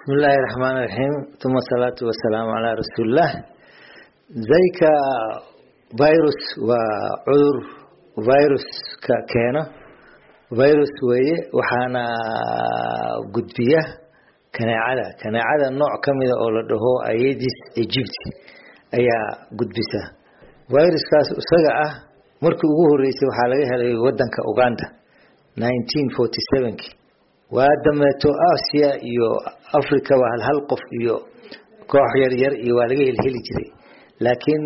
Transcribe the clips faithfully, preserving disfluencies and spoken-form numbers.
بسم الله الرحمن الرحيم ثم الصلاة والسلام على رسول الله. ذيك فيروس وعذر فيروس كأنه فيروس ويه وحنا قدبيه كان على كان على النوع كمية أولده هو أيديس إيجيبتي أيا قدبسة فيروس كاس سجأة مركب وجوه الرئيسي وحالها لودن كأوغندا nineteen forty-seven وادمتو آسيا iyo Afrika waa hal hal qof iyo koox yar yar iyo waa laga heli jiray laakiin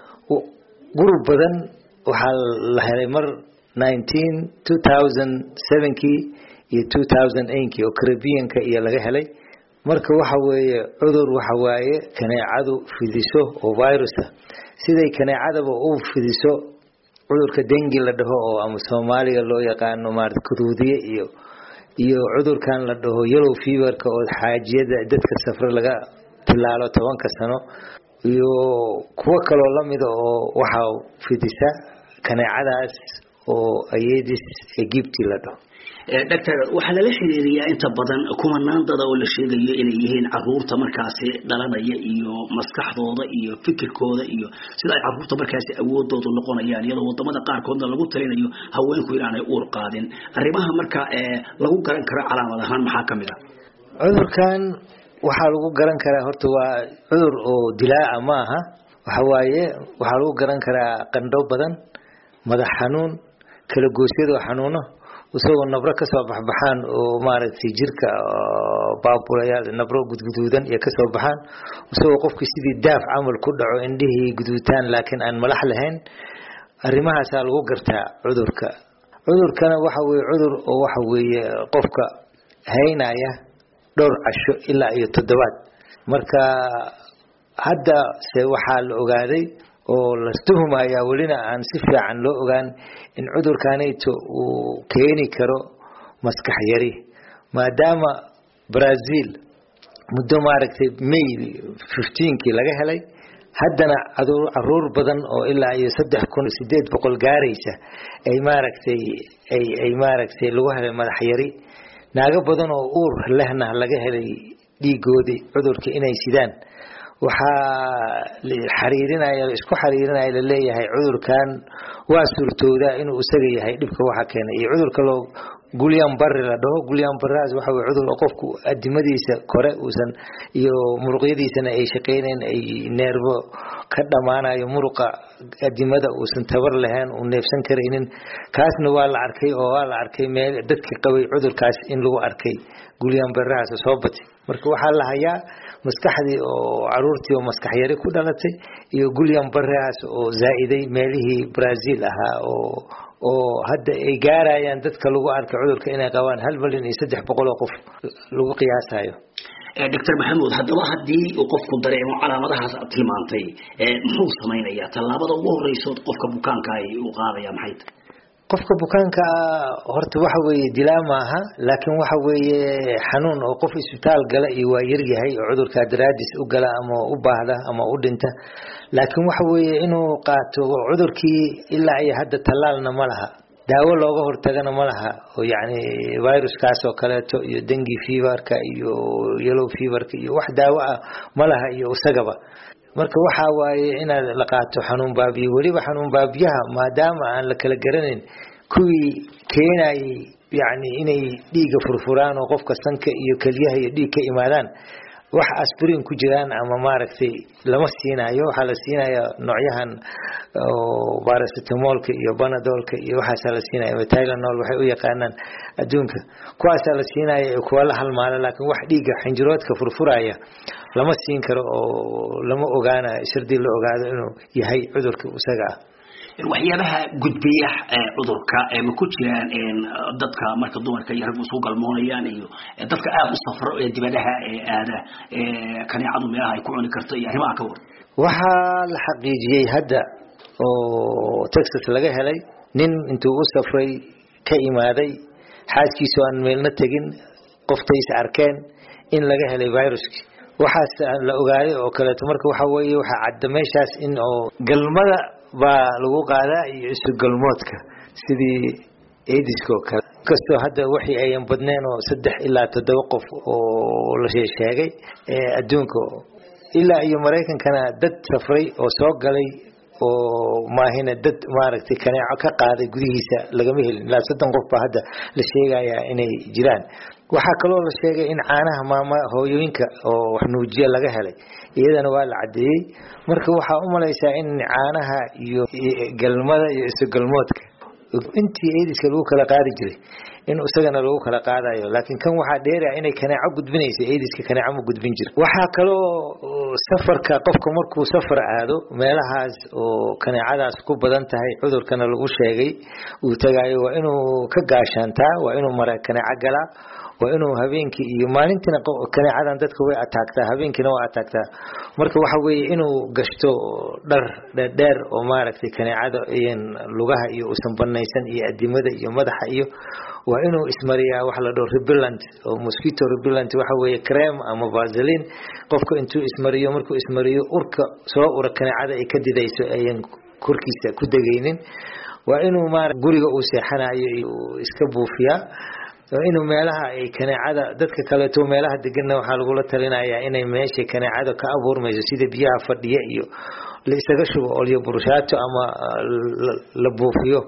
group badan waxa la helay mar nineteen two thousand seven iyo two thousand eight oo Caribbean-ka iyo laga helay marka waxa weeye cudur waxa waaye kaneecadu fidiso oo virus ah siday kaneecadaba u fidiso cudurka dengue la dhaho oo ama Soomaaliga loo yaqaan maarta kuduudiye iyo iyo cudurkan la dhaho yellow fever ka oo xaajiyada dadka safar laga tilaalo tobanka sano iyo kuwa kale oo lamid oo waxa fidisa kaneecadaas oo Aedes aegypti la dhaho doctor waxa la xiriiriyaa inta badan kumanaan dad oo la sheegayo inay yihiin caruurta markaas dhalanaya iyo maskaxdooda iyo fikirkooda iyo sida ay caruurta markaas awoodoodu noqonayaan iyadoo wadamada qaar koodna lagu talinayo haweenku inaanay uur qaadin arrimaha marka lagu garan karo calaamadahan maxaa kamid ah cudurkan waxa lagu garan karaa horta waa cudur oo dilaa ma aha waxa waaye waxa lagu garan karaa qandho badan madax xanuun kala goosyada xanuuno usoo nabro ka soo baxbaxaan oo maaragtay jirka baabulayaal nabro gudguduudan iyo ka soo baxaan usoo qofku sidii daaf amal ku dhaco indhihii guduutaan laakiin aan malax lahayn arimahaas lagu gartaa cudurka cudurkana waxa weeye cudur oo waxa weeye qofka haynaya dhowr casho ilaa iyo toddobaad marka hadda se waxa la ogaaday oo la tuhmaya walina aan si fiican loo ogaan in cudurkaanayto uu keeni karo maskax yari maadaama Brazil muddo maaragtay May fifteenth laga helay haddana caruur badan oo ilaa iyo saddex kun iyo siddeed boqol gaaraysa ay maaragtay ay ay maaragtay lagu helay madax yari naaga badan oo uur lehna laga helay dhiigoodi cudurka inay sidaan waxa xariirinaya isku xariirinaya la leeyahay cudurkan waa suurtooda inuu isaga yahay dhibka waxa keenay iyo cudurka loo Guillain-Barré la dhaho Guillain-Barré waxa uu cudur qofku adimadiisa kore uusan iyo muruqyadiisana ay shaqeyneen ay nervo ka dhamaanayo muruqa adimada uusan tabar lahayn oo neefsan kareynin kaasna waa la arkay oo waa la arkay meel dadka qabay cudurkaas in lagu arkay Guillain-Barré soo batay marka waxa la hayaa maskaxdii oo caruurtii oo maskax yari ku dhalatay iyo Guillain-Barré oo zaa'iday meelihii Brazil ahaa oo oo hadda ay gaarayaan dadka lagu arkay cudurka inay qabaan hal milyan iyo saddex boqol oo qof lagu qiyaasayo doctor Maxamuud haddaba hadii uu qofku dareemo calaamadahaas tilmaantay muxuu sameeyaa talaabada ugu horeysa qofka bukaanka ay u qaadaya maxay qofka bukaanka horta waxa weeye dilaa maaha laakiin waxa weeye xanuun oo qof isbitaal gala iyo waa yar yahay oo cudurka daraadis u gala ama u baahda ama u dhinta laakiin waxa weeye inuu qaato cudurkii ilaa ay hadda talaalna ma laha daawo looga hortagana ma laha oo yaani virus kaas oo kale to iyo dengue fever-ka iyo yellow fever-ka iyo wax daawo ah ma laha iyo usagaba marka waxa waaye in la qaato xanuun baabiye waliba xanuun baabiyaha maadaama aan la kala garanin kuwii keenay yaani inay dhiiga furfuraan oo qofka sanka iyo kaliyaha iyo dhiig ka imaadaan wax aspirin ku jiraan ama maaragtay lama siinayo waxa la siinayo noocyahan oo paracetamolka iyo panadolka iyo waxa la siinayo Tylenol waxay u yaqaanaan adduunka kuwaas la siinayo kuwa la halmaala laakiin wax dhiiga xinjiroodka furfuraya lama siin karo oo lama ogaana shirdi la ogaado inuu yahay cudurka usaga waxyaabaha gudbiya cudurka ee ma ku jiraan in dadka marka dumarka iyo rag soo galmoonayaan iyo dadka aad u safro ee dibadaha ee aada ee kaneecadu meelaha ay ku cuni karto iyo arrimaha ka war waxa la xaqiijiyay hadda oo Texas laga helay nin intuu u safray ka imaaday xaaskiisu aan meelna tagin qoftays arkeen in laga helay viruski waxa la ogaaday oo kale marka waxa weeye waxa cad meeshaas in oo galmada ba lagu qaadaa iyo isu galmoodka sidii Aedes inkastoo hadda wixii ayan badneen oo saddex ilaa toddoba qof oo la sheegay adduunka ilaa iyo Mareykankana dad safray oo soo galay oo maahina dad maaragtay kaneeco ka qaaday gudihiisa lagama helin ilaa soddon qof baa hadda la sheegayaa inay jiraan waxa kaloo la sheegay in caanaha maama hooyooyinka oo wax nuujiya laga helay iyadana waa la cadeeyay marka waxa u malaysaa in caanaha iyo galmada iyo isgalmoodka intii eediska lagu kala qaadi jiray in isagana lagu kala qaadayo laakiin kan waxa dheeraa inay kaneeco gudbinayso eediska kaneeco ma gudbin jir waxa kaloo safarka qofka markuu safar aado meelahaas oo kaneecadaas ku badan tahay cudurkana lagu sheegay uu tagaayo waa inuu ka gaashaantaa waa inuu maraa kaneeco gala waa inuu habeenkii iyo maalintiina kaneecadan dadka way ataagtaa habeenkiina waa ataagtaa marka waxa weeye inuu gashto dhar dheer oo maaragtay kaneecada in lugaha iyo usan banaysan iyo adimada iyo madaxa iyo waa inuu ismariyaa wax la dhaho repellent oo mosquito repellent waxa weeye cream ama vaseline qofka intuu ismariyo markuu ismariyo urka soo ura kaneecada ay ka didayso ayaan korkiisa ku dagaynin waa inuu maar guriga uu seexanayo iska buufiyaa inuu meelaha ay kaneecada dadka kale to meelaha degan waxa lagu la talinayaa inay meesha kaneecada ka abuurmayso sida biyaha fadhiya iyo la isaga shubo olyo burshaato ama la buufiyo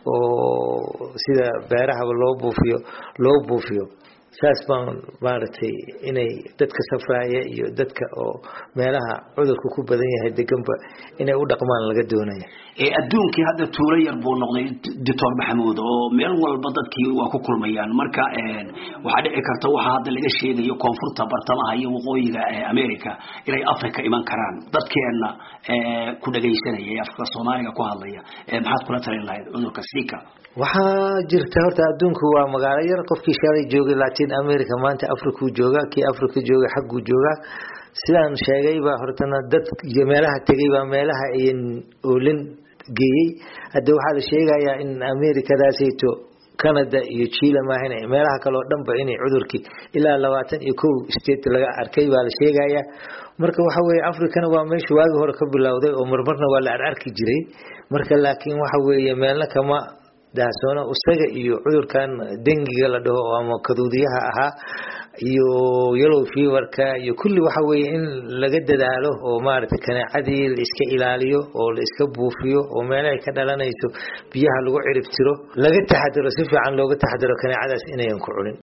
oo sida beeraha loo buufiyo loo buufiyo saas baan maartay inay dadka safraaya iyo dadka oo meelaha cudurku ku badan yahay deganba inay u dhaqmaan laga doonayo ee adduunkii hadda tuulo yar buu noqday Doctor Maxamuud oo meel walba dadkii waa ku kulmayaan marka een waxa dhici karta waxa hadda laga sheegayo koonfurta bartamaha iyo waqooyiga ee America inay Afrika iman karaan dadkeena ee ku dhageysanaya afka Soomaaliga ku hadlaya ee maxaad kula talin lahayd cudurka Zika waxa jirta horta adduunku waa magaalo yar qofkii shalay joogay Latin America maanta Afrika jooga kii Afrika jooga xaggu jooga sidaan sheegay baa hortana dad meelaha tagay baa meelaha ay oolin geeyay hadda waxa la sheegayaa in America daasayto Canada iyo Chile ma ahna meelaha kale oo dhanba inay cudurkii ilaa labaatan iyo kow state laga arkay baa la sheegayaa marka waxa weeye Afrikana waa meesha waagi hore ka bilowday oo marmarna waa la arki jiray marka laakiin waxa weeye meelna kama daasona usaga iyo cudurkan dengiga la dhaho ama kaduudiyaha aha iyo yellow fever-ka iyo kulli waxa weeye in laga dadaalo oo maaragtay kaneecadii la iska ilaaliyo oo la iska buufiyo oo meelaha ka dhalanayso biyaha lagu ciribtiro laga taxadaro si fiican looga taxadaro kaneecadaas inayan ku culin